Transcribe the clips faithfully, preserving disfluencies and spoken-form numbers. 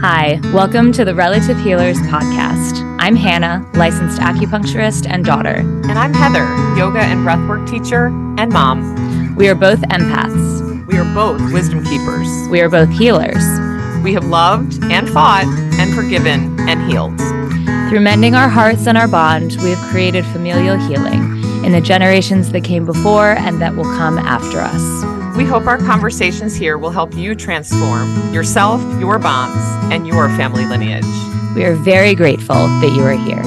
Hi, welcome to the Relative Healers podcast. I'm Hannah, licensed acupuncturist and daughter. And I'm Heather, yoga and breathwork teacher and mom. We are both empaths. We are both wisdom keepers. We are both healers. We have loved and fought and forgiven and healed. Through mending our hearts and our bond, we have created familial healing in the generations that came before and that will come after us. We hope our conversations here will help you transform yourself, your bonds, and your family lineage. We are very grateful that you are here.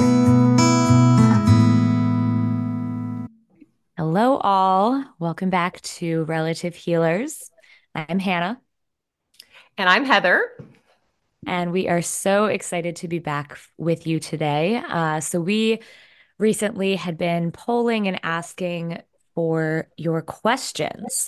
Hello, all. Welcome back to Relative Healers. I'm Hannah. And I'm Heather. And we are so excited to be back with you today. Uh, so we recently had been polling and asking for your questions.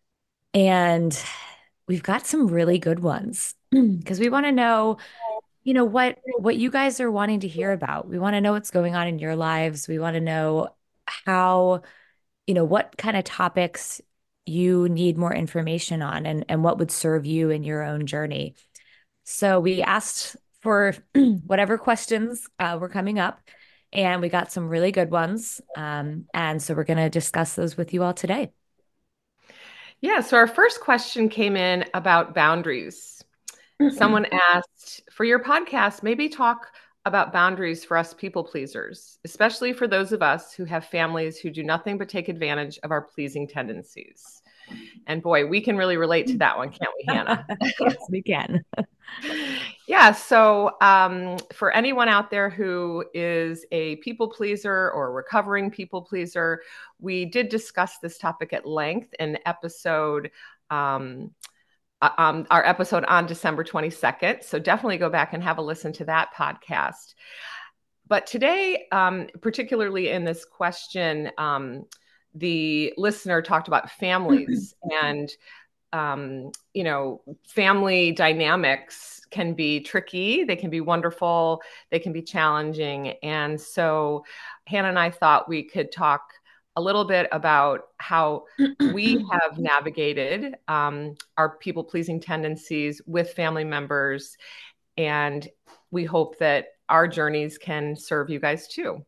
And we've got some really good ones because we want to know, you know, what what you guys are wanting to hear about. We want to know what's going on in your lives. We want to know how, you know, what kind of topics you need more information on and, and what would serve you in your own journey. So we asked for whatever questions uh, were coming up, and we got some really good ones. Um, and so we're going to discuss those with you all today. Yeah, so our first question came in about boundaries. Someone asked, for your podcast, maybe talk about boundaries for us people pleasers, especially for those of us who have families who do nothing but take advantage of our pleasing tendencies. And boy, we can really relate to that one, can't we, Hannah? Yes, we can. Yeah, so um, for anyone out there who is a people pleaser or a recovering people pleaser, we did discuss this topic at length in episode, um, um, our episode on December twenty-second. So definitely go back and have a listen to that podcast. But today, um, particularly in this question, um, the listener talked about families and Um, you know, family dynamics can be tricky. They can be wonderful. They can be challenging. And so Hannah and I thought we could talk a little bit about how we have navigated um, our people-pleasing tendencies with family members. And we hope that our journeys can serve you guys too.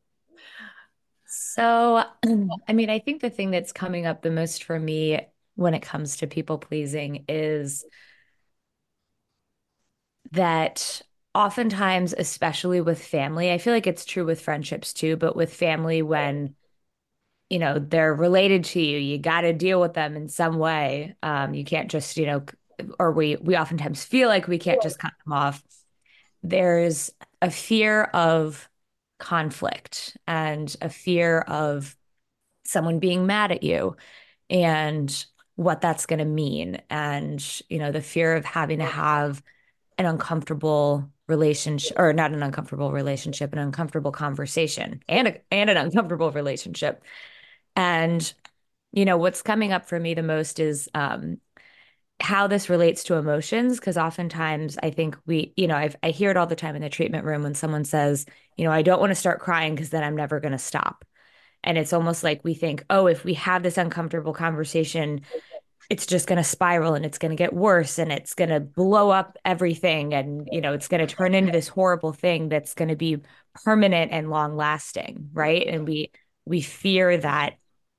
So, I mean, I think the thing that's coming up the most for me when it comes to people pleasing is that oftentimes, especially with family, I feel like it's true with friendships too, but with family, when you know they're related to you, you got to deal with them in some way. Um, you can't just, you know, or we we oftentimes feel like we can't just cut them off. There's a fear of conflict and a fear of someone being mad at you and what that's going to mean. And, you know, the fear of having to have an uncomfortable relationship, or not an uncomfortable relationship, an uncomfortable conversation and, a, and an uncomfortable relationship. And, you know, what's coming up for me the most is um, how this relates to emotions. Because oftentimes I think we, you know, I've, I hear it all the time in the treatment room when someone says, you know, I don't want to start crying because then I'm never going to stop. And it's almost like we think, oh, if we have this uncomfortable conversation, it's just going to spiral and it's going to get worse and it's going to blow up everything. And, you know, it's going to turn into this horrible thing that's going to be permanent and long lasting. Right. And we, we fear that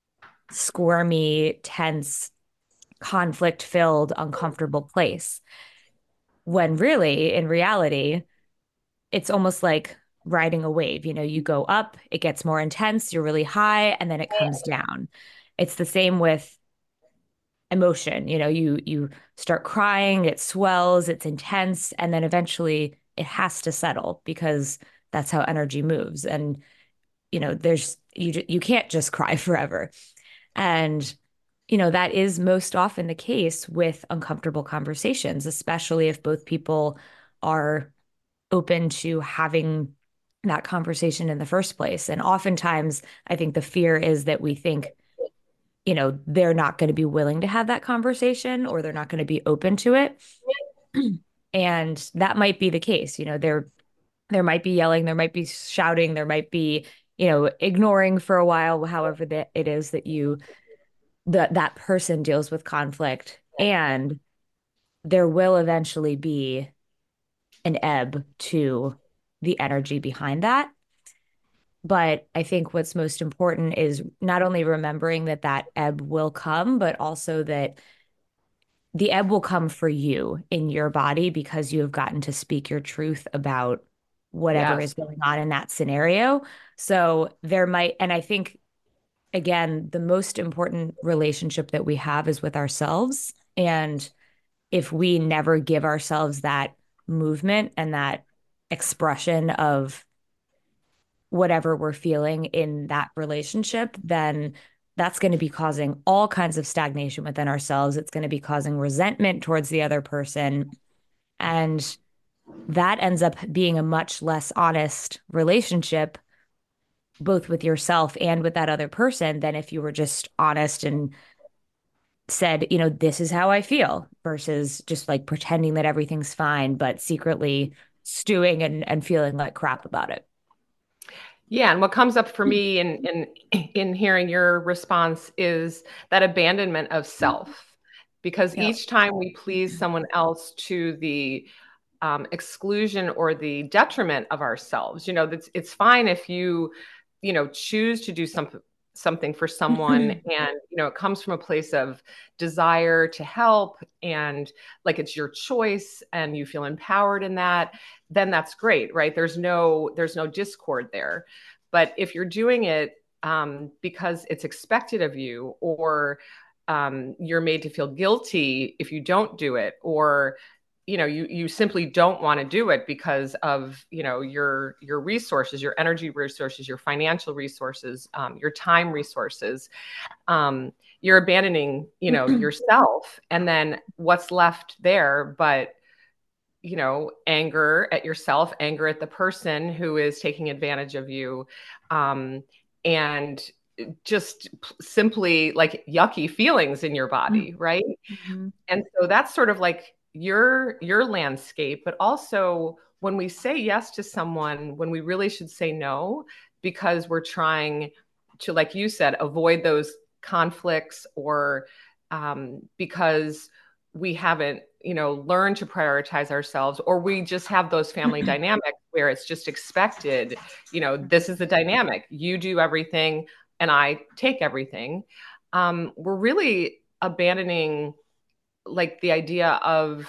squirmy, tense, conflict filled, uncomfortable place. When really, in reality, it's almost like riding a wave. You know, you go up, it gets more intense, you're really high, and then it comes down. It's the same with emotion. You know, you you start crying, it swells, it's intense, and then eventually it has to settle because that's how energy moves. And you know, there's you you can't just cry forever. And you know, that is most often the case with uncomfortable conversations, especially if both people are open to having that conversation in the first place. And oftentimes, I think the fear is that we think, you know, they're not going to be willing to have that conversation or they're not going to be open to it. And that might be the case. You know, there there might be yelling, there might be shouting, there might be, you know, ignoring for a while, however that it is that you that that person deals with conflict. And there will eventually be an ebb to the energy behind that. But I think what's most important is not only remembering that that ebb will come, but also that the ebb will come for you in your body because you have gotten to speak your truth about whatever is Yes. going on in that scenario. So there might, and I think, again, the most important relationship that we have is with ourselves. And if we never give ourselves that movement and that expression of whatever we're feeling in that relationship, then that's going to be causing all kinds of stagnation within ourselves. It's going to be causing resentment towards the other person. And that ends up being a much less honest relationship, both with yourself and with that other person, than if you were just honest and said, you know, this is how I feel versus just like pretending that everything's fine, but secretly stewing and, and feeling like crap about it. Yeah, and what comes up for me in in in hearing your response is that abandonment of self. Because Yeah. each time we please someone else to the um, exclusion or the detriment of ourselves, you know, that's it's fine if you, you know, choose to do something something for someone and you know it comes from a place of desire to help and like it's your choice and you feel empowered in that, then that's great, right? There's no there's no discord there. But if you're doing it um, because it's expected of you, or um, you're made to feel guilty if you don't do it, or you know you you simply don't want to do it because of you know your your resources, your energy resources, your financial resources, um, your time resources, um, you're abandoning you know yourself, and then what's left there but you know anger at yourself, anger at the person who is taking advantage of you, um, and just simply like yucky feelings in your body, right? Mhm. And so that's sort of like your your landscape, but also when we say yes to someone, when we really should say no, because we're trying to, like you said, avoid those conflicts, or um, because we haven't, you know, learned to prioritize ourselves, or we just have those family dynamics where it's just expected, you know, this is the dynamic. You do everything and I take everything. Um, we're really abandoning like the idea of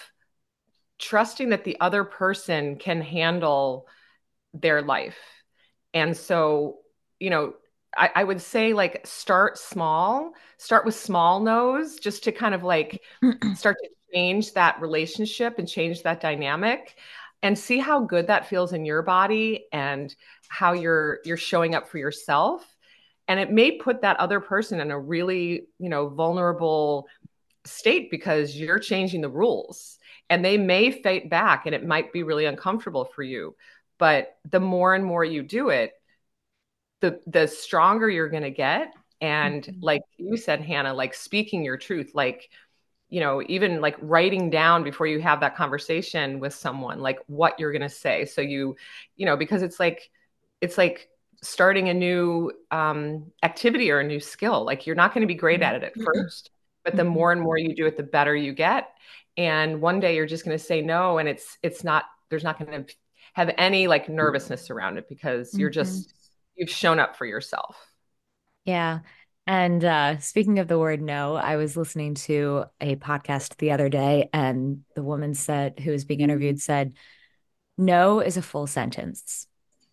trusting that the other person can handle their life. And so, you know, I, I would say like start small, start with small no's just to kind of like start to change that relationship and change that dynamic and see how good that feels in your body and how you're you're showing up for yourself. And it may put that other person in a really, you know, vulnerable state because you're changing the rules and they may fight back and it might be really uncomfortable for you. But the more and more you do it, the the stronger you're going to get. And Mhm. like you said, Hannah, like speaking your truth, like, you know, even like writing down before you have that conversation with someone, like what you're going to say. So you, you know, because it's like, it's like starting a new um, activity or a new skill. Like you're not going to be great at it at first, but the Mhm. more and more you do it, the better you get. And one day you're just going to say no, and it's it's not there's not going to have any like nervousness around it because you're Mhm. just you've shown up for yourself. Yeah. And uh, speaking of the word no, I was listening to a podcast the other day, and the woman said, who was being interviewed, said, no is a full sentence.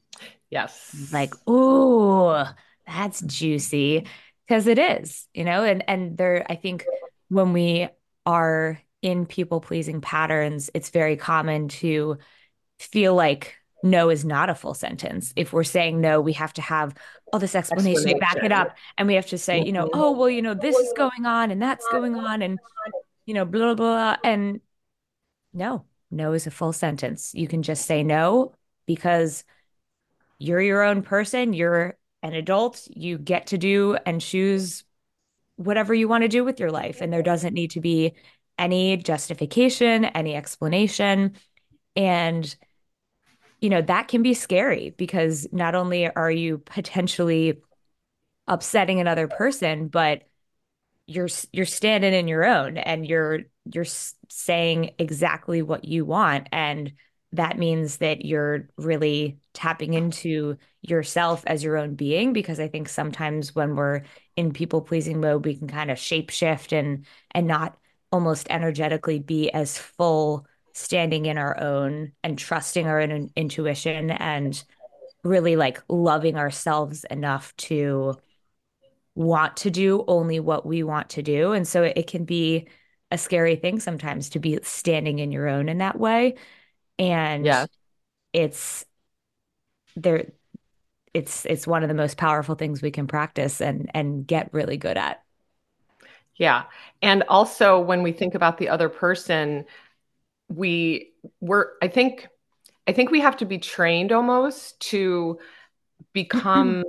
Like, Yes. ooh, that's juicy. Because it is, you know, and and there, I think when we are in people pleasing patterns, it's very common to feel like no is not a full sentence. If we're saying no, we have to have all this explanation to back it Explanation. up. And we have to say, you know, Mhm. oh, well, you know, this is going on and that's going on and, you know, blah, blah, blah. And no, no is a full sentence. You can just say no because you're your own person. You're an adult. You get to do and choose whatever you want to do with your life. And there doesn't need to be any justification, any explanation. And you know, that can be scary because not only are you potentially upsetting another person, but you're you're standing in your own and you're you're saying exactly what you want. And that means that you're really tapping into yourself as your own being, because I think sometimes when we're in people pleasing mode, we can kind of shape shift and and not almost energetically be as full standing in our own and trusting our own intuition and really like loving ourselves enough to want to do only what we want to do. And so it, it can be a scary thing sometimes to be standing in your own in that way. And Yes. it's there it's it's one of the most powerful things we can practice and and get really good at. Yeah. And also when we think about the other person, we we're I think I think we have to be trained almost to become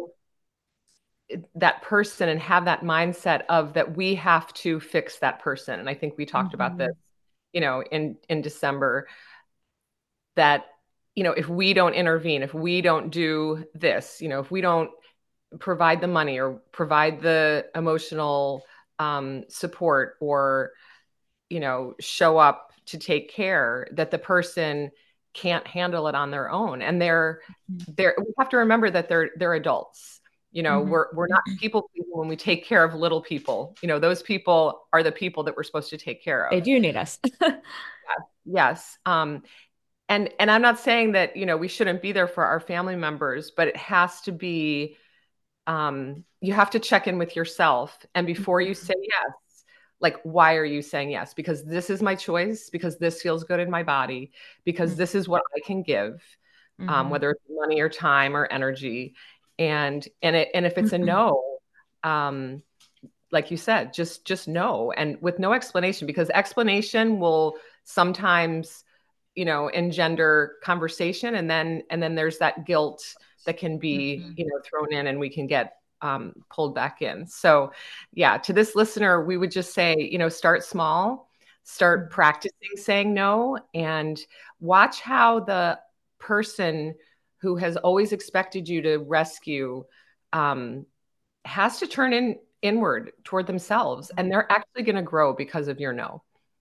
that person and have that mindset of that we have to fix that person. And I think we talked about this, Mhm. you know, in in December, that you know, if we don't intervene, if we don't do this, you know, if we don't provide the money or provide the emotional um, support, or you know, show up to take care, that the person can't handle it on their own. And they're they're we have to remember that they're they're adults. You know, Mhm. we're we're not people pleasing when we take care of little people. You know, those people are the people that we're supposed to take care They of. do need us. Yes. Um, and and I'm not saying that, you know, we shouldn't be there for our family members, but it has to be, um, you have to check in with yourself. And before you say yes, like, why are you saying yes? Because this is my choice, because this feels good in my body, because this is what I can give, um, Mhm. whether it's money or time or energy. And and it, and if it's a no, um, like you said, just just no, and with no explanation, because explanation will sometimes, you know, engender conversation, and then and then there's that guilt that can be, Mhm. you know, thrown in, and we can get um, pulled back in. So yeah, to this listener, we would just say, you know, start small, start Mhm. practicing saying no, and watch how the person who has always expected you to rescue, um, has to turn in inward toward themselves, and they're actually going to grow because of your no.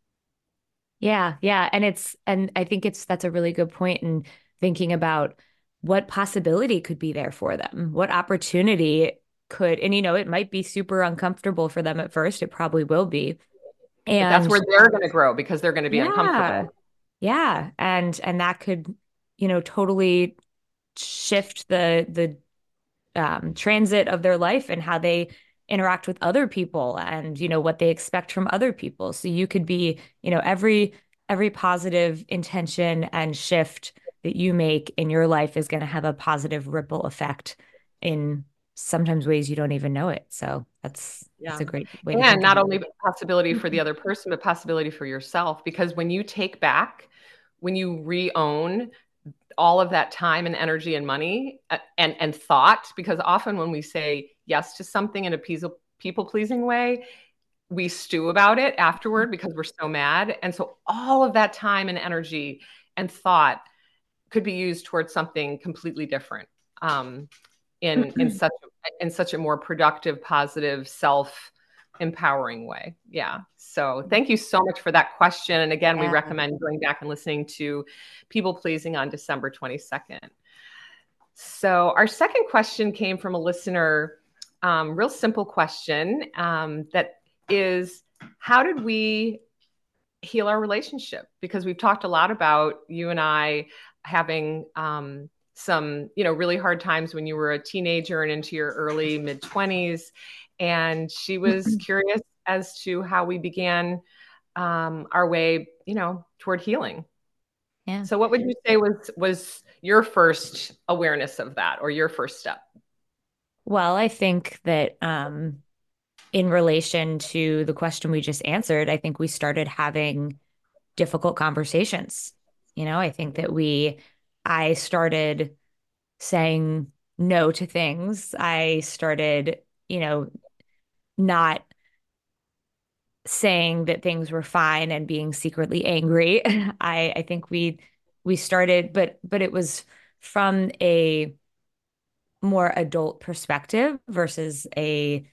Yeah, yeah. And it's, and I think it's, that's a really good point in thinking about what possibility could be there for them, what opportunity could, and you know, it might be super uncomfortable for them at first. It probably will be. But that's And where they're going to grow, because they're going to be yeah, uncomfortable. yeah. And, and that could, you know, totally shift the, the um, transit of their life and how they interact with other people and you know what they expect from other people. So you could be, you know, every every positive intention and shift that you make in your life is going to have a positive ripple effect in sometimes ways you don't even know it. So that's that's Yeah. a great way to And think not about only possibility for the it. other person, but possibility for yourself. Because when you take back, when you re-own all of that time and energy and money, uh, and and thought, because often when we say yes to something in a people pleasing way, we stew about it afterward because we're so mad. And so all of that time and energy and thought could be used towards something completely different, um, in in such a, in such a more productive, positive, self empowering way. Yeah. So thank you so much for that question. And again, we Yeah. recommend going back and listening to People Pleasing on December twenty-second. So our second question came from a listener, um, real simple question, um, that is, how did we heal our relationship? Because we've talked a lot about you and I having, um, some, you know, really hard times when you were a teenager and into your early mid twenties. And she was curious as to how we began, um, our way, you know, toward healing. Yeah. So what would you say was was your first awareness of that, or your first step? Well, I think that um in relation to the question we just answered, I think we started having difficult conversations. You know, I think that we, I started saying no to things. I started, you know, not saying that things were fine and being secretly angry. I, I think we, we started, but, but it was from a more adult perspective versus a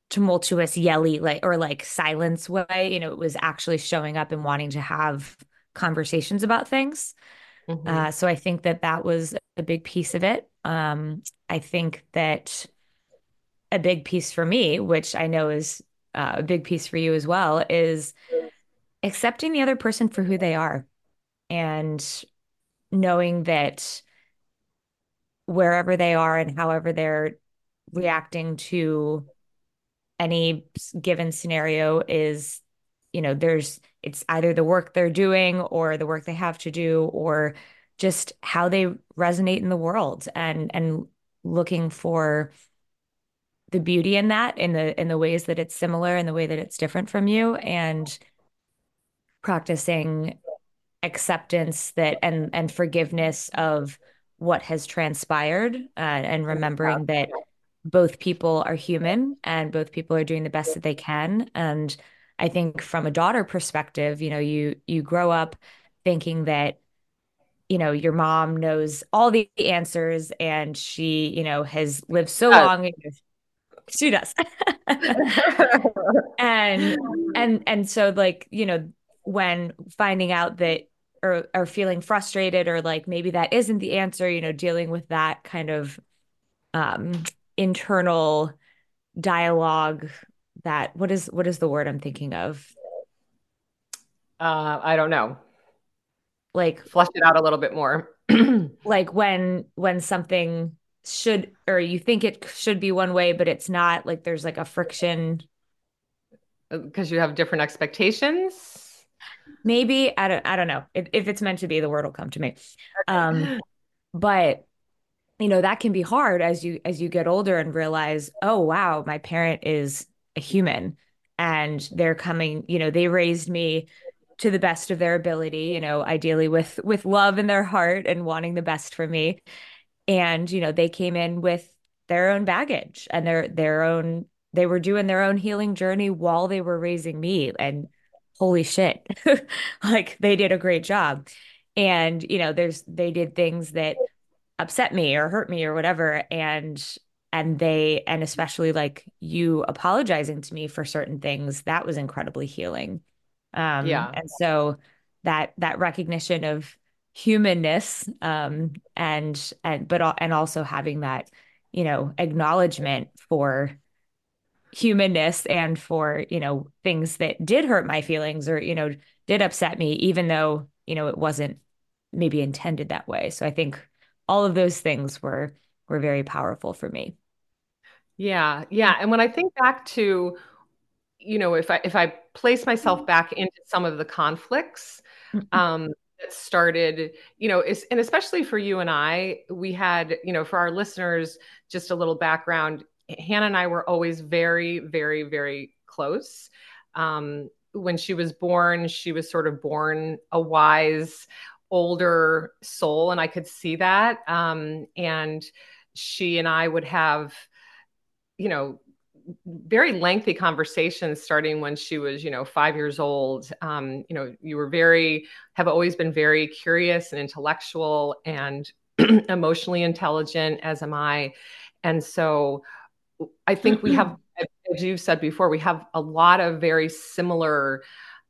tumultuous, yelly, like, or like silence way. You know, it was actually showing up and wanting to have conversations about things. Hmm. Uh, so I think that that was a big piece of it. Um, I think that a big piece for me, which I know is uh, a big piece for you as well, is accepting the other person for who they are and knowing that wherever they are and however they're reacting to any given scenario is, you know, there's it's either the work they're doing or the work they have to do or just how they resonate in the world and and looking for the beauty in that in the in the ways that it's similar and the way that it's different from you and practicing acceptance that and and forgiveness of what has transpired uh, and remembering that both people are human and both people are doing the best that they can. And I think from a daughter perspective, you know, you you grow up thinking that, you know, your mom knows all the answers and she, you know, has lived so Yes. long. She does. And and and so like, you know, when finding out that or or feeling frustrated or like maybe that isn't the answer, you know, dealing with that kind of um internal dialogue that what is what is the word I'm thinking of? Uh, I don't know. Like Flush it out a little bit more. like when when something should or you think it should be one way, but it's not, like there's like a friction. Because you have different expectations. Maybe I don't I don't know. If, if it's meant to be, the word will come to me. Um, but you know, that can be hard as you as you get older and realize, oh wow, my parent is a human and they're coming, you know, they raised me to the best of their ability, you know, ideally with with love in their heart and wanting the best for me. And, you know, they came in with their own baggage and their their own they were doing their own healing journey while they were raising me. And holy shit, like they did a great job. And, you know, there's they did things that upset me or hurt me or whatever. And and they and especially like you apologizing to me for certain things, that was incredibly healing. Um, Yeah. and so that that recognition of humanness, um, and and but al- and also having that, you know, acknowledgement for humanness and for, you know, things that did hurt my feelings or, you know, did upset me, even though, you know, it wasn't maybe intended that way. So I think all of those things were were very powerful for me. Yeah. Yeah. And when I think back to, you know, if I if I place myself back into some of the conflicts um, that started, you know, is, and especially for you and I, we had, you know, for our listeners, just a little background. Hannah and I were always very, very, very close. Um, when she was born, she was sort of born a wise, older soul, and I could see that. Um, and she and I would have, you know, very lengthy conversations starting when she was, you know, five years old. Um, you know, you were very, have always been very curious and intellectual and emotionally intelligent, as am I. And so I think we have, as you've said before, we have a lot of very similar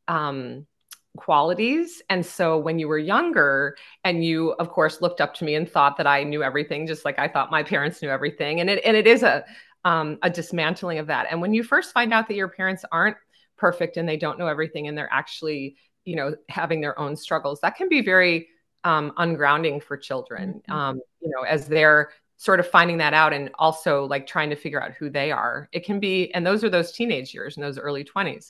um, qualities. And so when you were younger, and you, of course, looked up to me and thought that I knew everything, just like I thought my parents knew everything. And it, and it is a, um, a dismantling of that. And when you first find out that your parents aren't perfect and they don't know everything and they're actually, you know, having their own struggles, that can be very um, ungrounding for children, um, you know, as they're sort of finding that out and also like trying to figure out who they are. It can be, and those are those teenage years and those early twenties.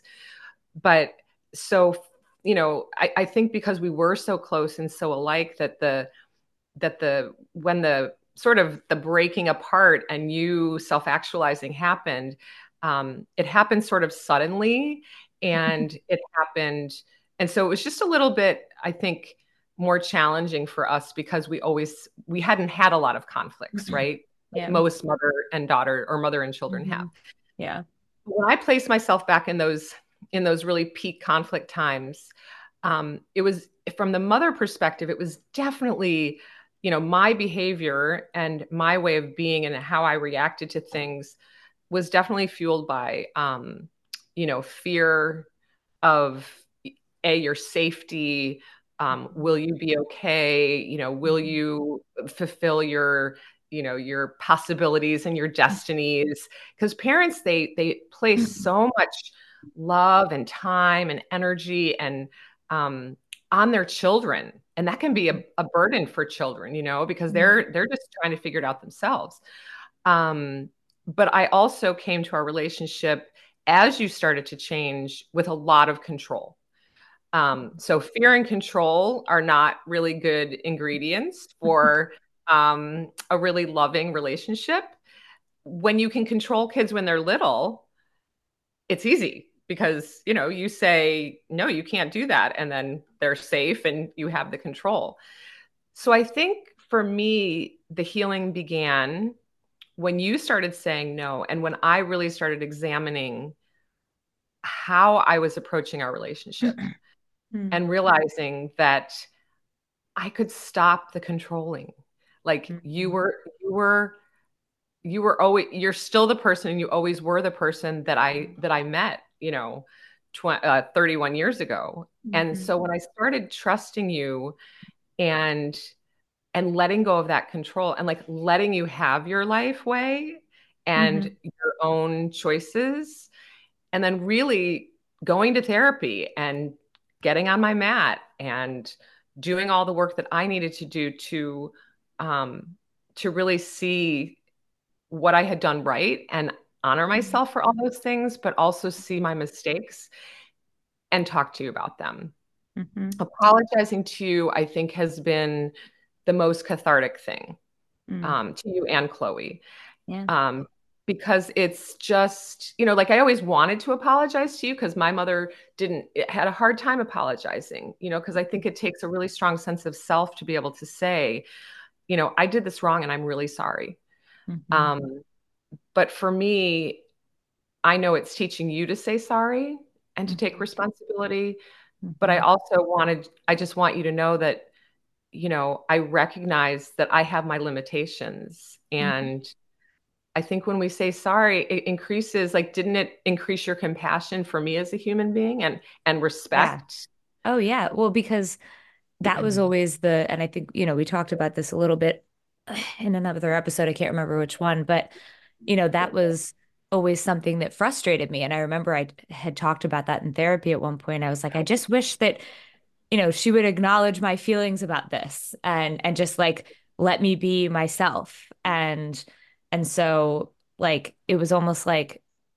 But so, you know, I, I think because we were so close and so alike that the that the when the sort of the breaking apart and you self-actualizing happened, um, it happened sort of suddenly, and it happened, and so it was just a little bit, I think, more challenging for us because we always we hadn't had a lot of conflicts, right? Like Yeah. most mother and daughter or mother and children have. Mhm. Yeah. When I place myself back in those in those really peak conflict times, um, it was from the mother perspective, it was definitely, you know, my behavior and my way of being and how I reacted to things was definitely fueled by, um, you know, fear of a your safety, Um, will you be okay? You know, will Mhm. you fulfill your, you know, your possibilities and your destinies? Because parents, they they place so much love and time and energy and um, on their children, and that can be a, a burden for children, you know, because Mhm. they're they're just trying to figure it out themselves. Um, but I also came to our relationship as you started to change with a lot of control. Um, so fear and control are not really good ingredients for um, a really loving relationship. When you can control kids when they're little, it's easy because you know you say no, you can't do that, and then they're safe and you have the control. So I think for me, the healing began when you started saying no, and when I really started examining how I was approaching our relationship Mhm. and realizing that I could stop the controlling. Like you Mhm. were, you were, you were always, you're still the person, and you always were the person that I that I met, you know, tw- uh, thirty-one years ago. And Mhm. so when I started trusting you and and letting go of that control and like letting you have your life way and Mhm. your own choices, and then really going to therapy and getting on my mat and doing all the work that I needed to do to um, to really see what I had done right and honor Mhm. myself for all those things, but also see my mistakes and talk to you about them. Mhm. Apologizing to you, I think, has been the most cathartic thing, Mm. um, to you and Chloe. Yeah. um, because it's just, you know, like I always wanted to apologize to you because my mother didn't, had a hard time apologizing, you know, because I think it takes a really strong sense of self to be able to say, you know, I did this wrong and I'm really sorry. Mhm. Um, but for me, I know it's teaching you to say sorry and to take Mhm. responsibility. But I Mhm. also wanted, I just want you to know that, you know, I recognize that I have my limitations. Mhm. And I think when we say sorry, it increases, like, didn't it increase your compassion for me as a human being and and Yeah. respect? Oh, yeah. Well, because that was always the, and I think, you know, we talked about this a little bit in another episode. I can't remember which one, but, you know, that was always something that frustrated me. And I remember I had talked about that in therapy at one point. I was like, I just wish that, you know, she would acknowledge my feelings about this and, and just like let me be myself. And, and so like, it was almost like,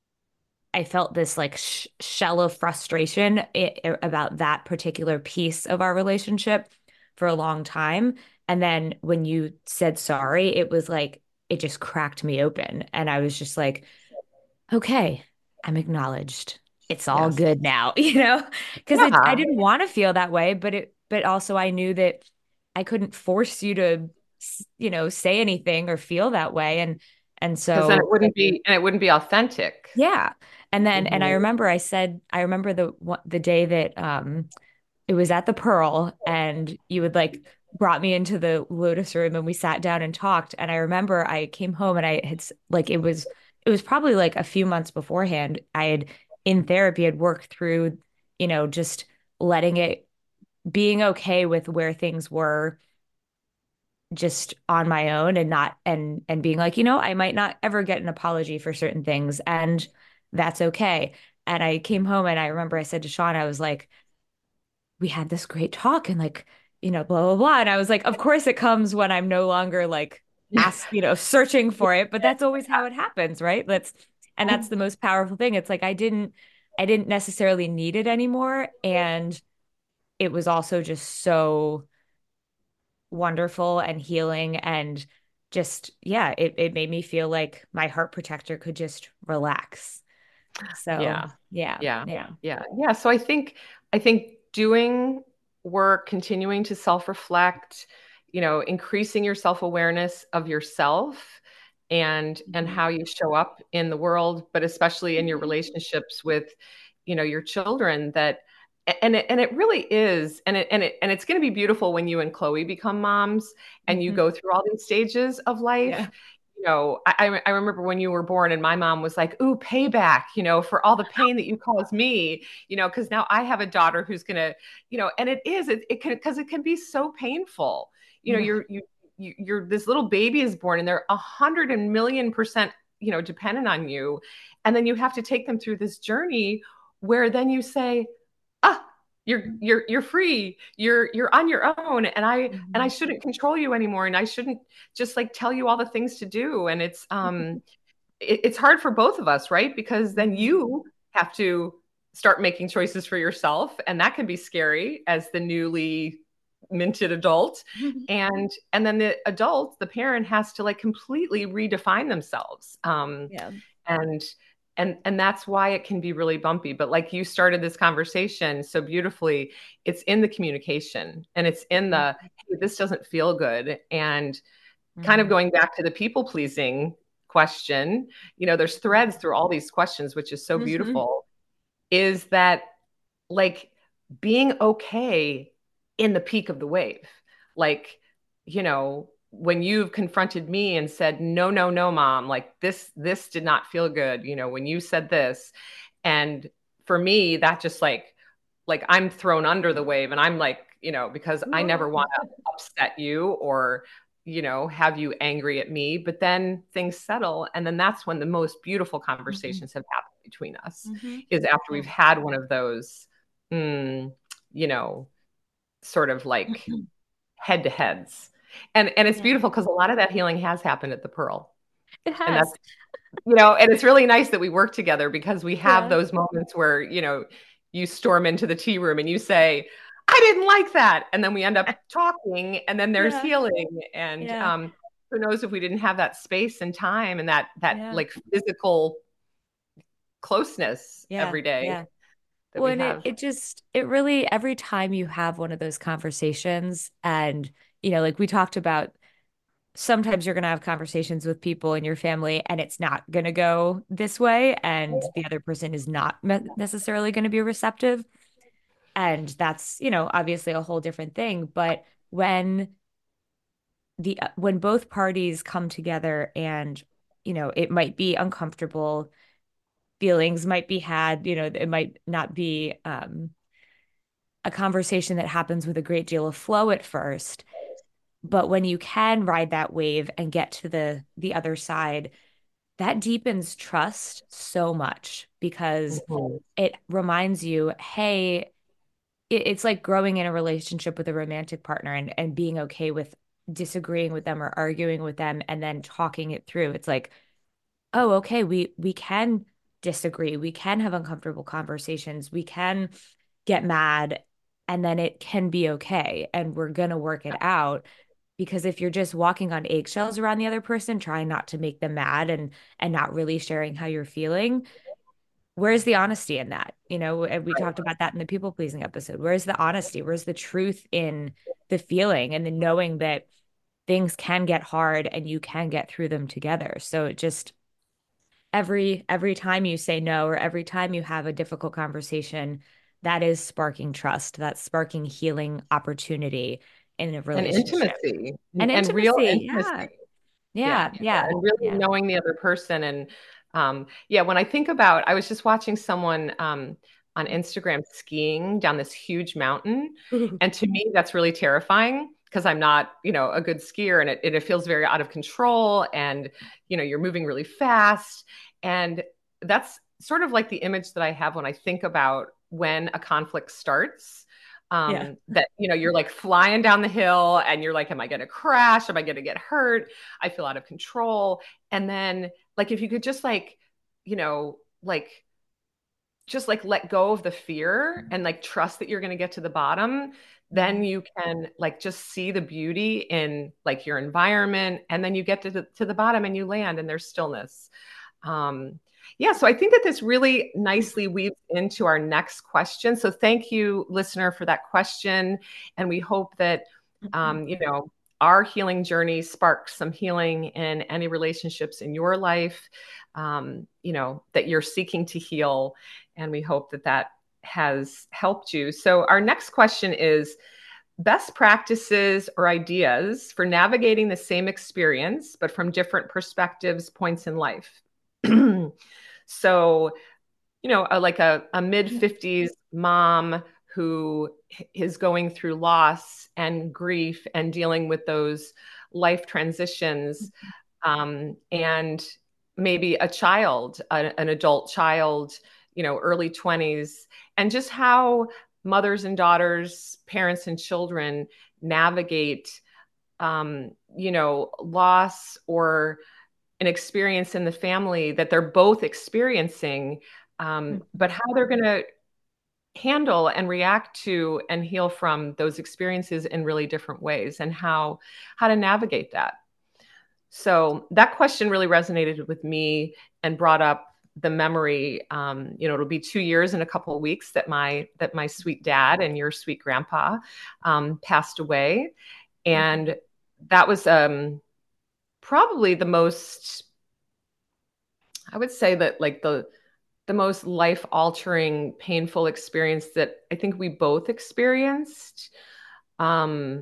I felt this like sh shell of frustration i about that particular piece of our relationship for a long time. And then when you said sorry, it was like it just cracked me open. And I was just like, okay, I'm acknowledged. It's all Yes. good now, you know? Because it I Yeah. didn't want to feel that way, but it but also I knew that I couldn't force you to, you know, say anything or feel that way. And and Because then it so wouldn't be, and it wouldn't be authentic. yeah. And then, and I Mhm. remember I said, I remember the what the day that um it was at the Pearl and you would like brought me into the Lotus room and we sat down and talked. And I remember I came home and I had s- like it was it was probably like a few months beforehand. I had in therapy had worked through, you know, just letting it being okay with where things were just on my own and not and and being like, you know, I might not ever get an apology for certain things and that's okay. And I came home and I remember I said to Sean, I was like, we had this great talk and like, you know, blah blah blah. And I was like, of course it comes when I'm no longer like ask, you know, searching for it, but that's always how it happens, right? That's and that's the most powerful thing. It's like I didn't I didn't necessarily need it anymore. And it was also just so wonderful and healing and just yeah it, it made me feel like my heart protector could just relax so Yeah. yeah Yeah. yeah Yeah. Yeah. So I think, I think doing work, continuing to self-reflect, you know, increasing your self-awareness of yourself and and Mhm. how you show up in the world, but especially in your relationships with, you know, your children that and it, and it really is and it and it and it's going to be beautiful when you and Chloe become moms and you Mhm. go through all these stages of life. Yeah. you know, I, I remember when you were born and my mom was like, ooh, payback, you know, for all the pain that you caused me, you know, because now I have a daughter who's going to, you know, and it is, it, it can, because it can be so painful. You know, Yeah. you're, you, you, you're, this little baby is born and they're a hundred and million percent, you know, dependent on you. And then you have to take them through this journey where then you say, ah, you're you're you're free, you're you're on your own, and i and I Mhm. shouldn't control you anymore, and I shouldn't just like tell you all the things to do. And it's um it, it's hard for both of us, right? Because then Mhm. you have to start making choices for yourself, and that can be scary as the newly minted adult. and and then the adult, the parent, has to like completely redefine themselves. um Yeah. and and and that's why it can be really bumpy. But like you started this conversation so beautifully, it's in the communication, and it's in the, hey, this doesn't feel good. And kind of Mhm. going back to the people pleasing question, you know, there's threads through all these questions, which is so Mhm. beautiful, is that like being okay in the peak of the wave. Like, you know, when you've confronted me and said, no, no, no, mom, like this, this did not feel good, you know, when you said this. And for me, that just like, like I'm thrown under the wave, and I'm like, you know, because I never want to upset you or, you know, have you angry at me. But then things settle. And then that's when the most beautiful Mhm. conversations have happened between us, Mhm. is after Yeah. we've had one of those, mm, you know, sort of like head to heads. And and it's Yeah. beautiful because a lot of that healing has happened at the Pearl. It And that's, has. you know, and it's really nice that we work together, because we have Yeah. those moments where, you know, you storm into the tea room and you say, I didn't like that. And then we end up talking, and then there's Yeah. healing. And Yeah. um, who knows if we didn't have that space and time and that that Yeah. like physical closeness Yeah. every day Yeah. that Well, we and it have. it just it really every time you have one of those conversations and you know, like we talked about, sometimes you're gonna have conversations with people in your family and it's not gonna go this way and the other person is not me necessarily gonna be receptive. And that's, you know, obviously a whole different thing. But when the when both parties come together and, you know, it might be uncomfortable, feelings might be had, you know, it might not be um a conversation that happens with a great deal of flow at first, but when you can ride that wave and get to the the other side, that deepens trust so much because Mhm. it reminds you, hey, it, it's like growing in a relationship with a romantic partner and and being okay with disagreeing with them or arguing with them and then talking it through. It's like, oh, okay, we we can disagree. We can have uncomfortable conversations. We can get mad and then it can be okay and we're going to work it out. Because if you're just walking on eggshells around the other person, trying not to make them mad and and not really sharing how you're feeling, where's the honesty in that? You know, and we talked about that in the people pleasing episode. Where's the honesty? Where's the truth in the feeling and the knowing that things can get hard and you can get through them together? So it just every every time you say no or every time you have a difficult conversation, that is sparking trust. That's sparking healing opportunity in a And relationship. intimacy, And and, and real intimacy. Yeah. intimacy. Yeah, Yeah. yeah, Yeah. and really Yeah. knowing the other person. And um, yeah, when I think about, I was just watching someone um, on Instagram skiing down this huge mountain, Ooh. and to me, that's really terrifying because I'm not, you know, a good skier, and it, it feels very out of control, and you know, you're moving really fast, and that's sort of like the image that I have when I think about when a conflict starts. Yeah. Um, that, you know, you're like flying down the hill and you're like, am I going to crash? Am I going to get hurt? I feel out of control. And then, like, if you could just like, you know, like, just like let go of the fear and like trust that you're going to get to the bottom, then Mhm. you can like just see the beauty in like your environment. And then you get to the, to the bottom and you land and there's stillness. Um, yeah, so I think that this really nicely weaves into our next question. So thank you, listener, for that question. And we hope that, Mhm. um, you know, our healing journey sparks some healing in any relationships in your life, um, you know, that you're seeking to heal. And we hope that that has helped you. So our next question is, best practices or ideas for navigating the same experience, but from different perspectives, points in life. So, you know, a, like a, a mid fifties mom who is going through loss and grief and dealing with those life transitions, um, and maybe a child, a, an adult child, you know, early twenties, and just how mothers and daughters, parents and children navigate, um, you know, loss or an experience in the family that they're both experiencing, um, but how they're going to handle and react to and heal from those experiences in really different ways, and how how to navigate that. So that question really resonated with me and brought up the memory. Um, you know, it'll be two years in a couple of weeks that my that my sweet dad and your sweet grandpa um, passed away, and that was um, probably the most. I would say that like the the most life altering, painful experience that I think we both experienced. Um,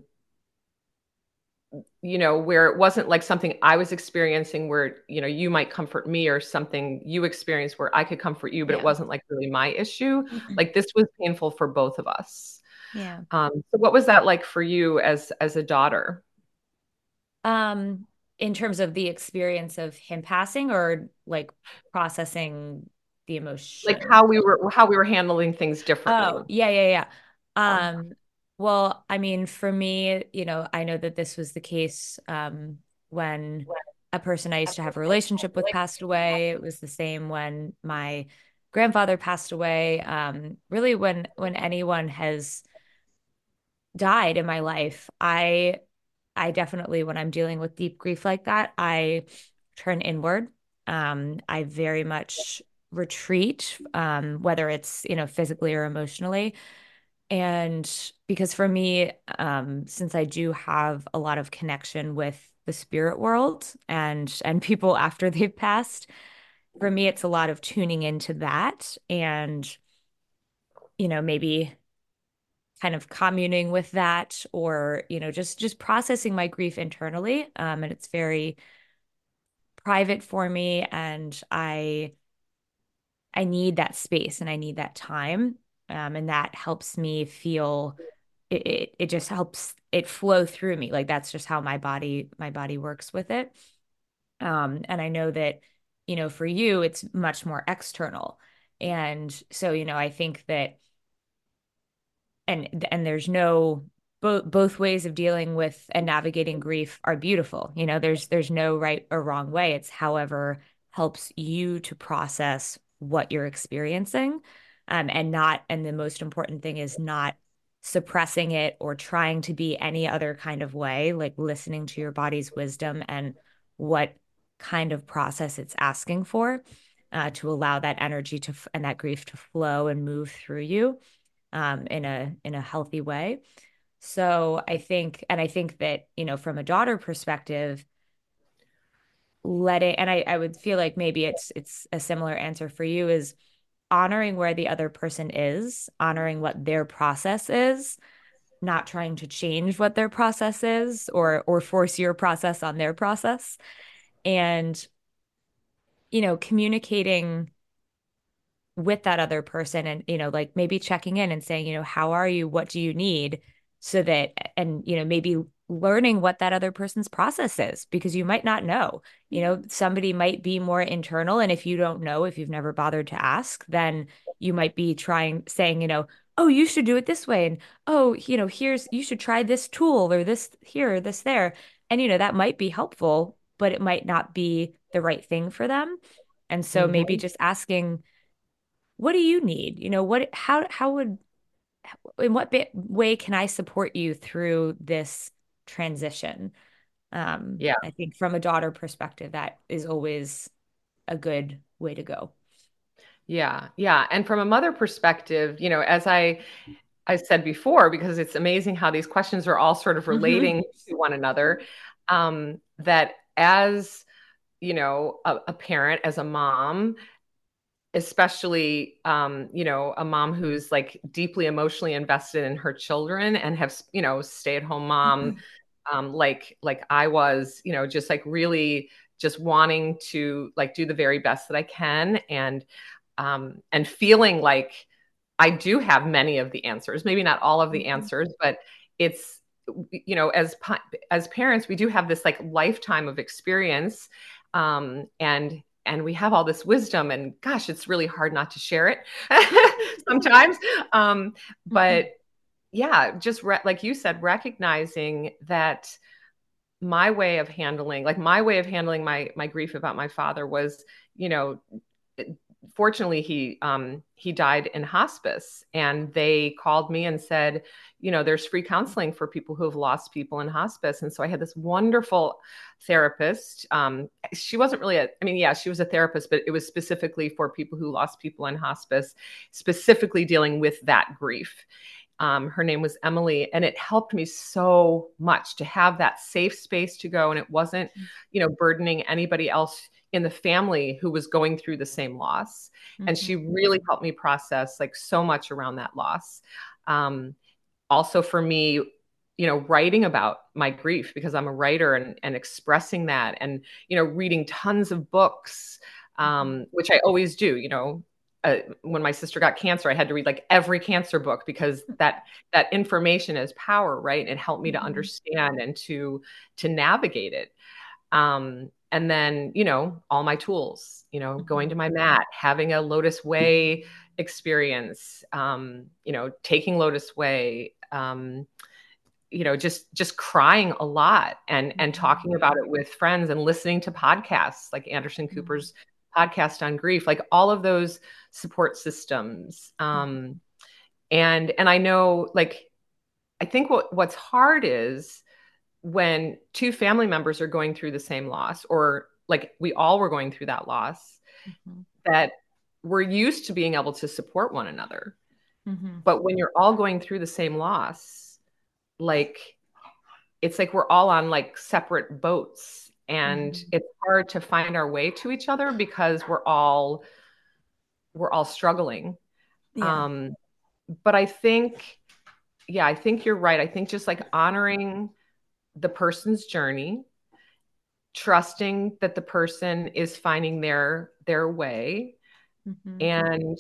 you know, where it wasn't like something I was experiencing where, you know, you might comfort me, or something you experienced where I could comfort you, but it Yeah. wasn't like really my issue. Like this was painful for both of us. Yeah. Um, so what was that like for you as as a daughter? Um, in terms of the experience of him passing, or like processing the Like emotion. how we were how we were handling things differently. Oh, yeah, yeah, yeah. Um, Um, well, I mean, for me, you know, I know that this was the case um when a person I used to have a relationship with passed away. It was the same when my grandfather passed away. Um, really when when anyone has died in my life, I I definitely, when I'm dealing with deep grief like that, I turn inward. Um, I very much retreat, um, whether it's, you know, physically or emotionally. And because for me, um, since I do have a lot of connection with the spirit world and and people after they've passed, for me, it's a lot of tuning into that and, you know, maybe kind of communing with that, or you know just just processing my grief internally, um and it's very private for me, and i i need that space and I need that time, um and that helps me feel it, it it just helps it flow through me. Like that's just how my body my body works with it. Um and I know that, you know, for you it's much more external. And so, you know, I think that, and and there's no, both both ways of dealing with and navigating grief are beautiful. You know, there's there's no right or wrong way. It's however helps you to process what you're experiencing, um, and not, and the most important thing is not suppressing it or trying to be any other kind of way, like listening to your body's wisdom and what kind of process it's asking for, uh, to allow that energy to and that grief to flow and move through you, um, in a in a healthy way. So I think, and I think that, you know, from a daughter perspective, letting, and I, I would feel like maybe it's it's a similar answer for you, is honoring where the other person is, honoring what their process is, not trying to change what their process is, or or force your process on their process. And, you know, communicating with that other person, and you know like maybe checking in and saying, you know, how are you, what do you need, so that, and you know maybe learning what that other person's process is, because you might not know. You know, somebody might be more internal, and if you don't know, if you've never bothered to ask, then you might be trying saying, you know, oh, you should do it this way, and oh, you know, here's, you should try this tool, or this here, or this there. And you know that might be helpful, but it might not be the right thing for them. And so maybe mhm. just asking, what do you need? You know, what, how, how would, in what bit, way can I support you through this transition? Um, Yeah. I think from a daughter perspective, that is always a good way to go. Yeah. Yeah. And from a mother perspective, you know, as I I said before, because it's amazing how these questions are all sort of Hmm. relating to one another, um, that as, you know, a, a parent, as a mom, especially, um, you know, a mom who's like deeply emotionally invested in her children and have, you know, stay at home mom, um, like, like I was, you know, just like really just wanting to like do the very best that I can. And, um, and feeling like I do have many of the answers, maybe not all of the Mhm. answers, but it's, you know, as, as parents, we do have this like lifetime of experience. Um, and, and we have all this wisdom, and gosh, it's really hard not to share it sometimes. Um, but Mhm. yeah, just re- like you said, recognizing that my way of handling, like my way of handling my my grief about my father was, you know, fortunately he um he died in hospice, and they called me and said, you know, there's free counseling for people who have lost people in hospice. And so I had this wonderful therapist. Um she wasn't really a, I mean, yeah, she was a therapist, but it was specifically for people who lost people in hospice, specifically dealing with that grief. Um, her name was Emily, and it helped me so much to have that safe space to go. And it wasn't, you know, burdening anybody else in the family who was going through the same loss. And Mhm. she really helped me process like so much around that loss. Um, also for me, you know, writing about my grief because I'm a writer, and, and expressing that, and, you know, reading tons of books, Mhm. um, which I always do, you know. Uh, when my sister got cancer, I had to read like every cancer book, because that that information is power, right? It helped me to Mhm. understand and to to navigate it. Um, and then, you know, all my tools, you know, going Mhm. to my mat, having a Lotus Way experience, um, you know, taking Lotus Way, um, you know, just just crying a lot, and and Mhm. talking about it with friends, and listening to podcasts like Anderson Mhm. Cooper's podcast on grief, like all of those support systems. Mhm. Um, and and I know, like, I think what what's hard is when two family members are going through the same loss, or like we all were going through that loss, Mhm. that we're used to being able to support one another. Mhm. But when you're all going through the same loss, like it's like we're all on like separate boats, and Mhm. it's hard to find our way to each other because we're all we're all struggling. Yeah. Um, but I think, yeah, I think you're right. I think just like honoring the person's journey, trusting that the person is finding their their way, Mhm. and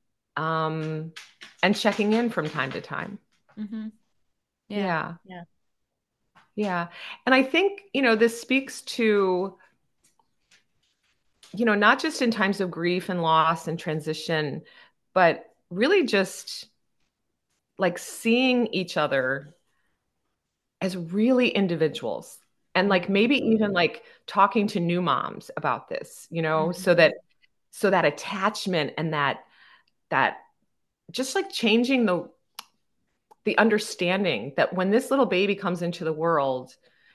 um and checking in from time to time. Mhm. Yeah. Yeah. Yeah. Yeah. And I think, you know, this speaks to, you know, not just in times of grief and loss and transition, but really just like seeing each other as really individuals, and like Mhm. maybe even like talking to new moms about this, you know, so Mhm. that so that attachment, and that that just like changing the the understanding that when this little baby comes into the world,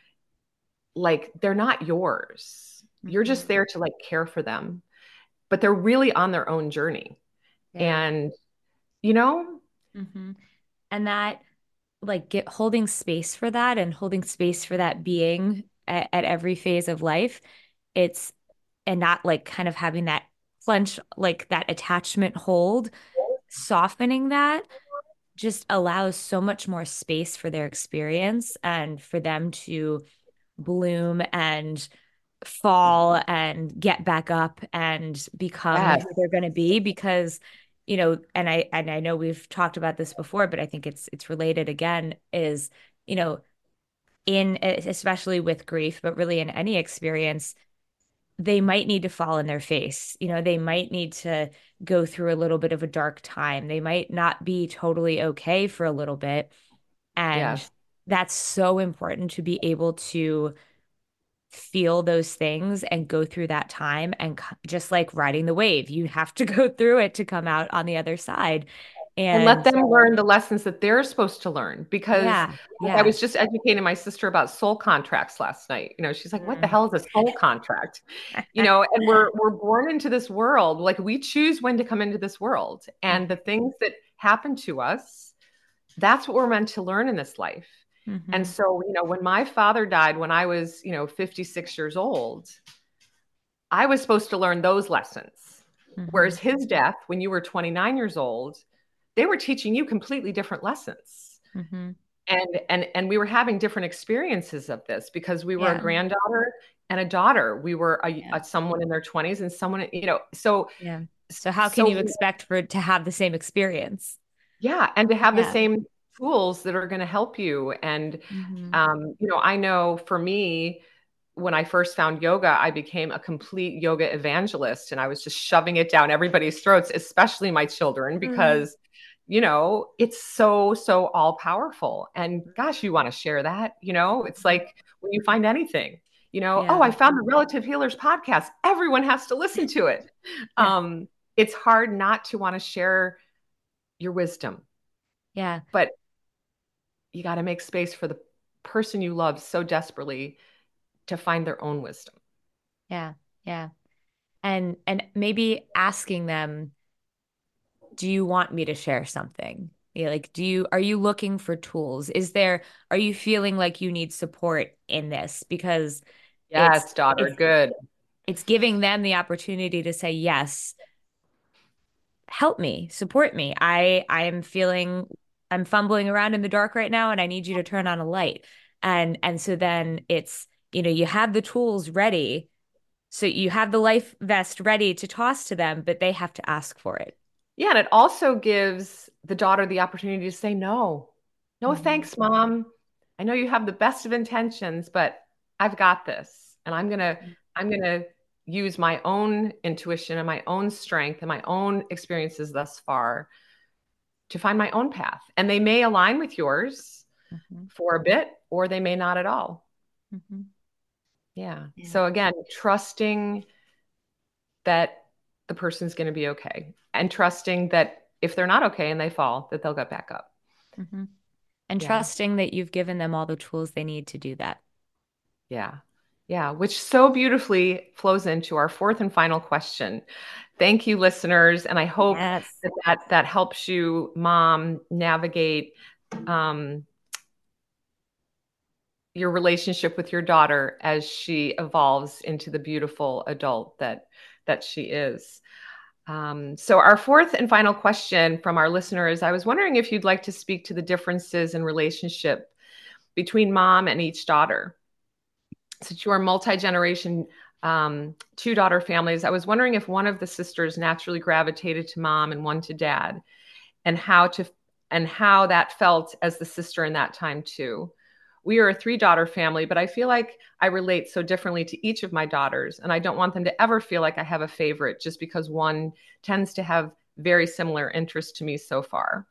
like they're not yours. You're just Mhm. there to like care for them, but they're really on their own journey. Yeah. And you know, Mhm. And that, like, get holding space for that and holding space for that being at, at every phase of life, it's and not like kind of having that clench, like that attachment hold, softening that just allows so much more space for their experience and for them to bloom and fall and get back up and become who yes, they're going to be. Because you know, and I and I know we've talked about this before, but I think it's it's related again, is, you know, in especially with grief, but really in any experience, they might need to fall in their face. You know, they might need to go through a little bit of a dark time. They might not be totally okay for a little bit. And yes. that's so important to be able to feel those things and go through that time. And c- just like riding the wave, you have to go through it to come out on the other side. And let And them learn the lessons that they're supposed to learn. Because yeah, I yeah. was just educating my sister about soul contracts last night. You know, she's like, "What the Mm. hell is a soul contract?" You know, and we're we're born into this world. Like we choose when to come into this world, and the things that happen to us, that's what we're meant to learn in this life. And Mm-hmm. so, you know, when my father died when I was, you know, fifty-six years old, I was supposed to learn those lessons. Mm-hmm. Whereas his death, when you were twenty-nine years old, they were teaching you completely different lessons. Mm-hmm. And and and we were having different experiences of this because we were a Yeah. granddaughter and a daughter. We were a, Yeah. a someone in their twenties and someone, you know, so Yeah. So how can so you expect for to have the same experience? yeah, and to have the Yeah. same tools that are going to help you. And Mm-hmm. um, you know, I know for me, when I first found yoga, I became a complete yoga evangelist and I was just shoving it down everybody's throats, especially my children, because, you know, it's so, so all powerful. And gosh, you want to share that, you know, it's Mhm. like when you find anything, you know, oh, Yeah. I found the Relative Healers podcast. Everyone has to listen to it. Yeah. Um, it's hard not to want to share your wisdom, Yeah. but you got to make space for the person you love so desperately to find their own wisdom. Yeah. Yeah. And and maybe asking them, do you want me to share something? Yeah, like, do you are you looking for tools? Is there are you feeling like you need support in this? Because it's Yes, daughter, it's good. it's giving them the opportunity to say, yes, help me, support me. I I am feeling I'm fumbling around in the dark right now and I need you to turn on a light. And and so then it's, you know, you have the tools ready. So you have the life vest ready to toss to them, but they have to ask for it. Yeah, and it also gives the daughter the opportunity to say no. No, Mhm. thanks, mom. I know you have the best of intentions, but I've got this. And I'm gonna I'm gonna use my own intuition and my own strength and my own experiences thus far to find my own path. And they may align with yours Mhm. for a bit, or they may not at all. Mhm. Yeah. Yeah. So again, trusting that the person's going to be okay and trusting that if they're not okay and they fall, that they'll get back up. Mhm. And Yeah. trusting that you've given them all the tools they need to do that. Yeah. Yeah. Which so beautifully flows into our fourth and final question. Thank you, listeners. And I hope Yes. that that, that helps you, mom, navigate um, your relationship with your daughter as she evolves into the beautiful adult that that she is. Um, so, our fourth and final question from our listener is I was wondering if you'd like to speak to the differences in relationship between mom and each daughter. Since you are multi generation, um, two daughter families, I was wondering if one of the sisters naturally gravitated to mom and one to dad, and how to and how that felt as the sister in that time too. We are a three daughter family, but I feel like I relate so differently to each of my daughters, and I don't want them to ever feel like I have a favorite just because one tends to have very similar interests to me so far.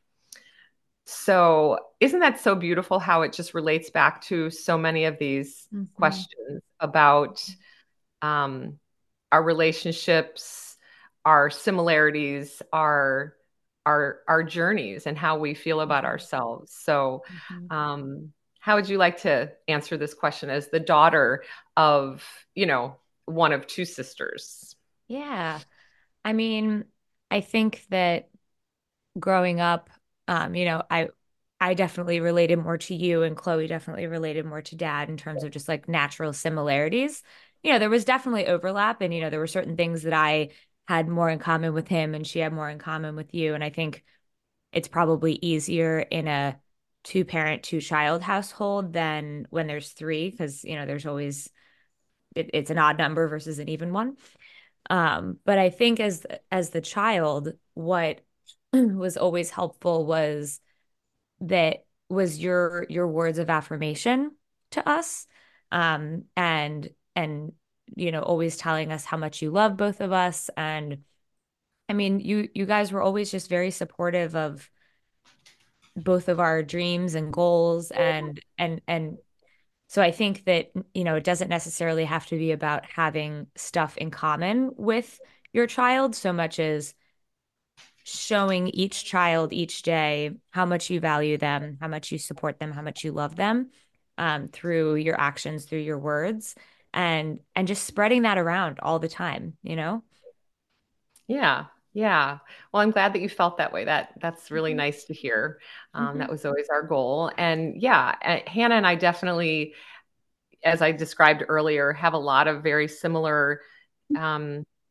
So, isn't that so beautiful how it just relates back to so many of these Mhm. questions about um, our relationships, our similarities, our our our journeys, and how we feel about Mhm. ourselves. So, Mhm. um, how would you like to answer this question as the daughter of, you know, one of two sisters? Yeah. I mean, I think that growing up, um, you know, I I definitely related more to you and Chloe definitely related more to dad in terms of just like natural similarities. You know, there was definitely overlap and you know, there were certain things that I had more in common with him and she had more in common with you. And I think it's probably easier in a two parent, two child household than when there's three, because you know, there's always it, it's an odd number versus an even one. Um, but I think as as the child, what was always helpful was that was your your words of affirmation to us. Um, and and you know, always telling us how much you love both of us. And I mean, you you guys were always just very supportive of both of our dreams and goals and and and so I think that, you know, it doesn't necessarily have to be about having stuff in common with your child so much as showing each child each day how much you value them, how much you support them, how much you love them, um, through your actions, through your words, and and just spreading that around all the time, you know? Yeah, yeah. Well, I'm glad that you felt that way. That that's really Mhm. nice to hear. Um, Mhm. that was always our goal. And yeah, uh, Hannah and I definitely, as I described earlier, have a lot of very similar um,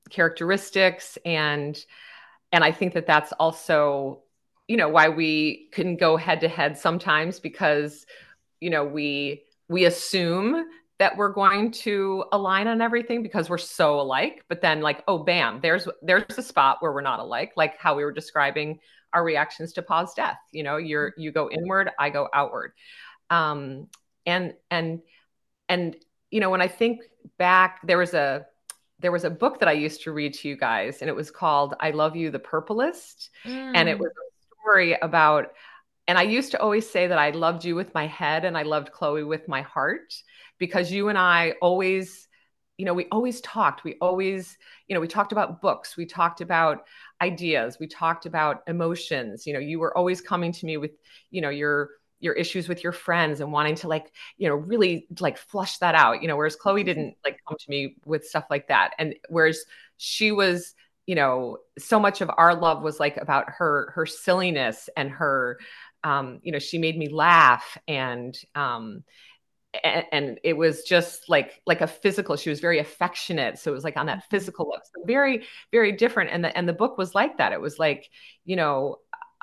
characteristics, and and I think that that's also, you know, why we can go head to head sometimes, because, you know, we we assume that we're going to align on everything because we're so alike, but then like, oh bam, there's there's a spot where we're not alike, like how we were describing our reactions to Pa's death. You know, you're you go inward, I go outward. Um and and and you know, when I think back, there was a there was a book that I used to read to you guys, and it was called I Love You, the Purplist. And it Mm. was a story about, and I used to always say that I loved you with my head and I loved Chloe with my heart, because you and I always, you know, we always talked. We always, you know, we talked about books. We talked about ideas. We talked about emotions. You know, you were always coming to me with, you know, your your issues with your friends and wanting to, like, you know, really like flush that out, you know, whereas Chloe didn't like come to me with stuff like that. And whereas she was, you know, so much of our love was like about her her silliness and her, um, you know, she made me laugh, and um, and, and it was just like like a physical. She was very affectionate, so it was like on that Mhm. physical level, so very very different. And the and the book was like that. It was like, you know,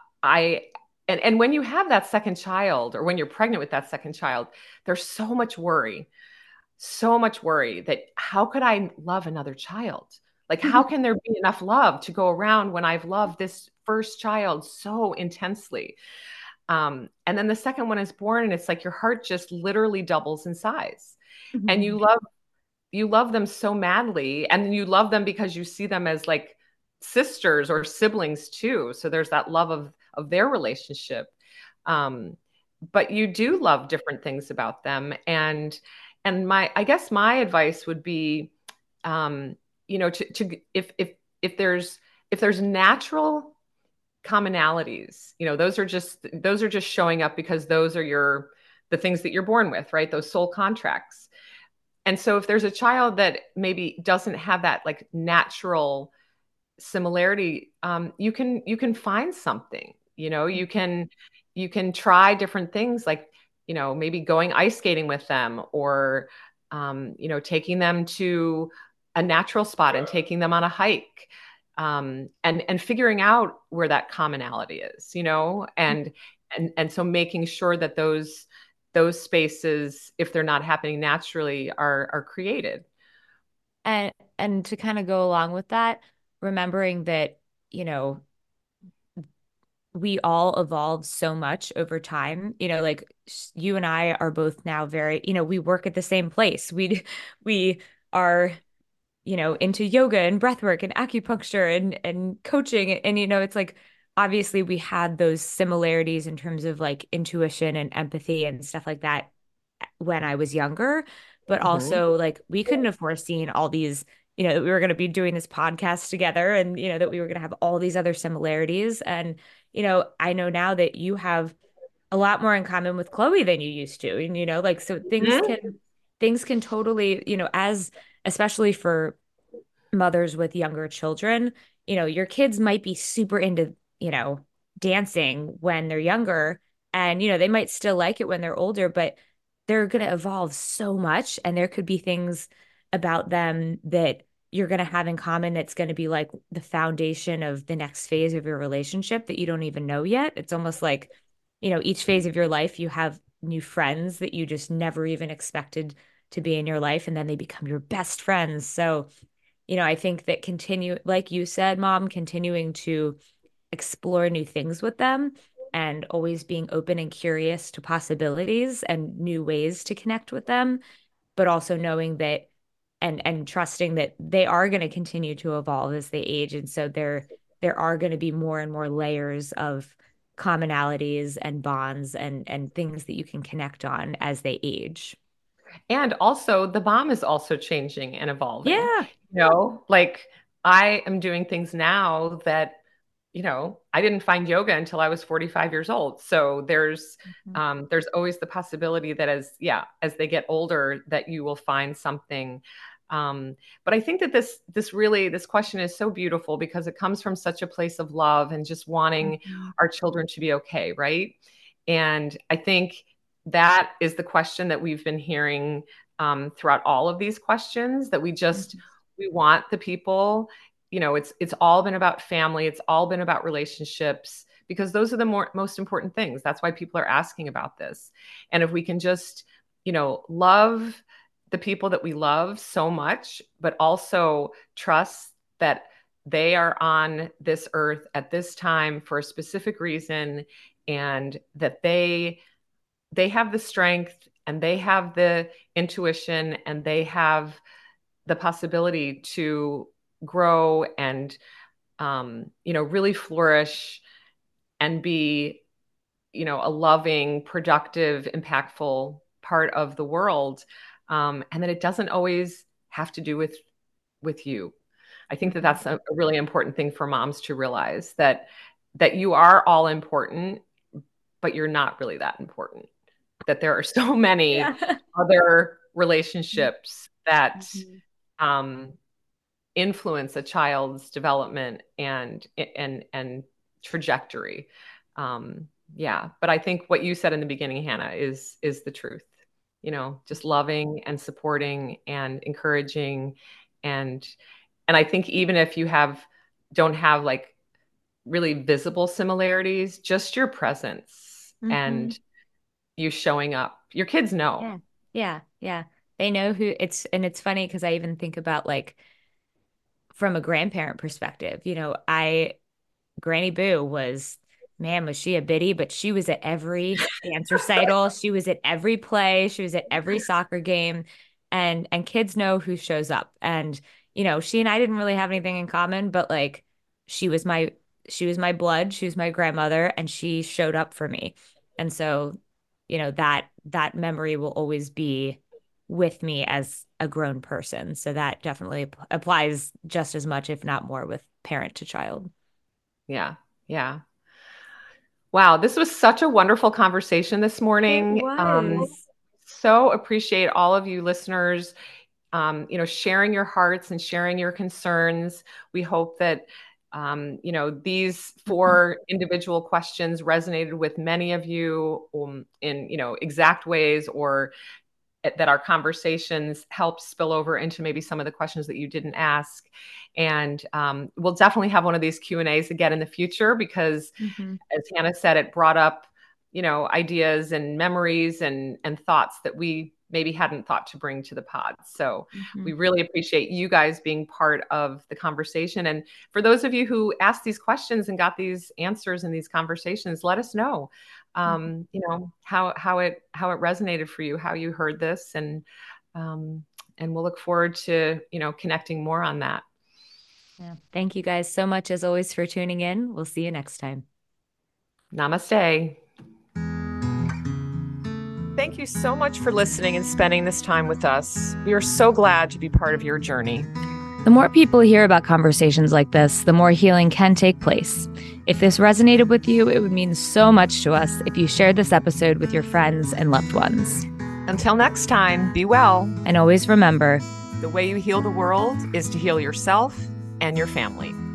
I and and when you have that second child, or when you're pregnant with that second child, there's so much worry, so much worry that how could I love another child? Like, how can there be enough love to go around when I've loved this first child so intensely? Um, and then the second one is born, and it's like your heart just literally doubles in size. And you Mhm. love you love them so madly, and you love them because you see them as like sisters or siblings too. So there's that love of of their relationship. Um, but you do love different things about them. And and my I guess my advice would be, um, you know, to to if if if there's if there's natural commonalities, you know, those are just those are just showing up because those are your the things that you're born with, right? Those soul contracts. And so if there's a child that maybe doesn't have that like natural similarity, um, you can you can find something, you know, you can you can try different things, like, you know, maybe going ice skating with them, or um, you know, taking them to a natural spot and taking them on a hike, um, and and figuring out where that commonality is, you know, and and and so making sure that those those spaces, if they're not happening naturally, are are created. And and to kind of go along with that, remembering that, you know, we all evolve so much over time. You know, like you and I are both now very, you know, we work at the same place. We we are, you know, into yoga and breath work and acupuncture and and coaching. And, you know, it's like obviously we had those similarities in terms of like intuition and empathy and stuff like that when I was younger, but Mhm. also like we couldn't have foreseen all these, you know, that we were going to be doing this podcast together and, you know, that we were going to have all these other similarities. And, you know, I know now that you have a lot more in common with Chloe than you used to. And, you know, like, so things Mhm. can, things can totally, you know, as, especially for mothers with younger children, you know, your kids might be super into, you know, dancing when they're younger. And, you know, they might still like it when they're older, but they're going to evolve so much. And there could be things about them that you're going to have in common that's going to be like the foundation of the next phase of your relationship that you don't even know yet. It's almost like, you know, each phase of your life, you have new friends that you just never even expected to be in your life. And then they become your best friends. So, you know, I think that continue, like you said, mom, continuing to explore new things with them and always being open and curious to possibilities and new ways to connect with them, but also knowing that and and trusting that they are going to continue to evolve as they age. And so there there are going to be more and more layers of commonalities and bonds and and things that you can connect on as they age. And also, the bomb is also changing and evolving. Yeah. You know, like I am doing things now that, you know, I didn't find yoga until I was forty-five years old. So there's Mhm. um, there's always the possibility that as yeah, as they get older, that you will find something. Um, but I think that this this really this question is so beautiful because it comes from such a place of love and just wanting Mhm. our children to be okay, right? And I think that is the question that we've been hearing, um, throughout all of these questions, that we just we want the people, you know, it's it's all been about family. It's all been about relationships because those are the more most important things. That's why people are asking about this. And if we can just, you know, love the people that we love so much, but also trust that they are on this earth at this time for a specific reason, and that they they have the strength and they have the intuition and they have the possibility to grow and um, you know, really flourish and be, you know, a loving, productive, impactful part of the world, um, and that it doesn't always have to do with with you. I think that that's a, a really important thing for moms to realize, that that you are all important, but you're not really that important. That there are so many Yeah. other relationships that Mm-hmm. um, influence a child's development and and and trajectory. Um, yeah, but I think what you said in the beginning, Hannah, is is the truth. You know, just loving and supporting and encouraging, and and I think even if you have don't have like really visible similarities, just your presence Mm-hmm. and you showing up, your kids know. Yeah. Yeah. Yeah. They know who it's, and it's funny because I even think about like from a grandparent perspective, you know, I Granny Boo was, man, was she a biddy, but she was at every dance recital. She was at every play. She was at every soccer game. And and kids know who shows up. And, you know, she and I didn't really have anything in common, but like she was my she was my blood. She was my grandmother, and she showed up for me. And so, you know, that that memory will always be with me as a grown person. So that definitely ap- applies just as much, if not more, with parent to child. Yeah. Yeah. Wow, this was such a wonderful conversation this It morning. Um, was. so appreciate all of you listeners, um, you know, sharing your hearts and sharing your concerns. We hope that, um, you know, these four individual questions resonated with many of you um, in, you know, exact ways, or that our conversations help spill over into maybe some of the questions that you didn't ask. And um, we'll definitely have one of these Q and A's again in the future because, Mm-hmm. as Hannah said, it brought up, you know, ideas and memories and and thoughts that we maybe hadn't thought to bring to the pod. So Mm-hmm. we really appreciate you guys being part of the conversation. And for those of you who asked these questions and got these answers in these conversations, let us know, um, you know, how how it how it resonated for you, how you heard this, and um, and we'll look forward to, you know, connecting more on that. Yeah. Thank you guys so much, as always, for tuning in. We'll see you next time. Namaste. Thank you so much for listening and spending this time with us. We are so glad to be part of your journey. The more people hear about conversations like this, the more healing can take place. If this resonated with you, it would mean so much to us if you shared this episode with your friends and loved ones. Until next time, be well. And always remember, the way you heal the world is to heal yourself and your family.